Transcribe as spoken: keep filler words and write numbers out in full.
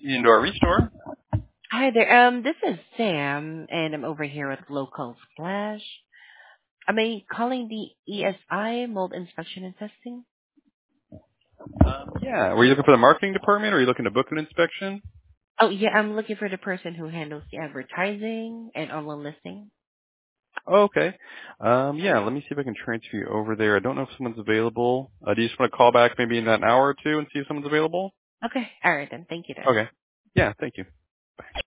Indoor Restore. Hi there. Um, this is Sam, and I'm over here at Local Splash. Am I calling the E S I Mold Inspection and Testing? Um, yeah. Were you looking for the marketing department, or are you looking to book an inspection? Oh, yeah, I'm looking for the person who handles the advertising and online listing. Oh, okay. Um, yeah. Let me see if I can transfer you over there. I don't know if someone's available. Uh, do you just want to call back maybe in an hour or two and see if someone's available? Okay, all right then. Thank you then. Okay. Yeah. Thank you.